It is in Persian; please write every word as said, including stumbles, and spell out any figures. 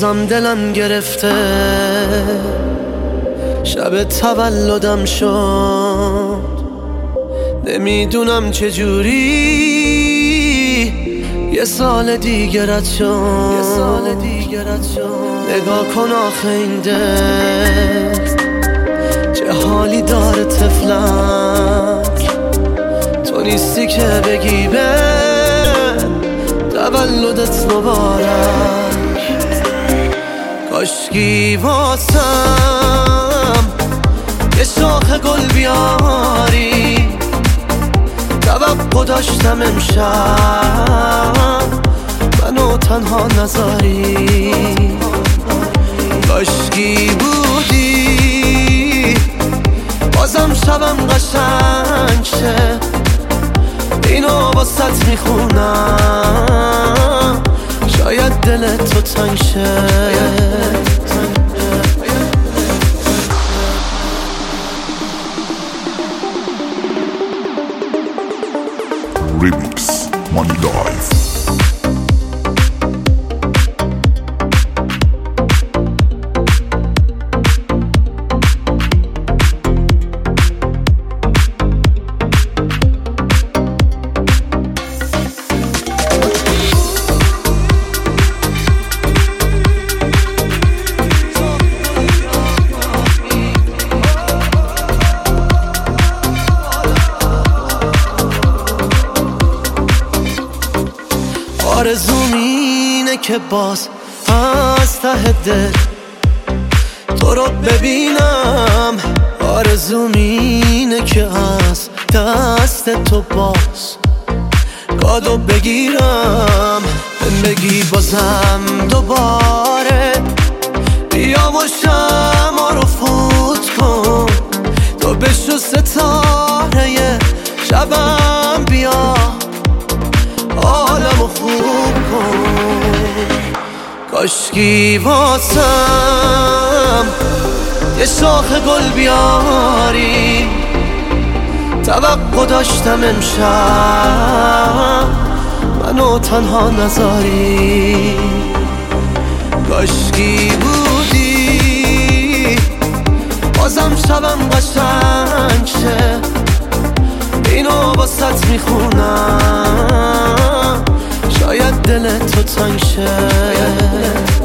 بازم دلم گرفته، شب تولدم شد، نمیدونم چجوری یه سال دیگرت شد، یه سال دیگرت شد. نگاه کن آخه این دل چه حالی داره طفلک، تو نیستی که بگی به تولدت مبارک. کاشکی واسم یه شاخ گل بیاری، توقع داشتم امشب منو تنها نذاری. کاشکی بودی بازم شبم قشنگ شه، اینو باست میخونم شاید دل تو تنگ شه. Remix Money Life. آرزوم اینه که باز از ته دل تو رو ببینم، آرزوم اینه که از دست تو باز کادو بگیرم، بگی بازم دوباره بیا و شمع رو فوت کن، تو بشو ستاره شبم، بیا عالمو خوب کن. کاشکی واسم یه شاخ گل بیاری، توقع داشتم امشب منو تنها نذاری. کاشکی بودی بازم شبم قشنگ شه، اینو باست میخونم شاید دل تو تنگ شه.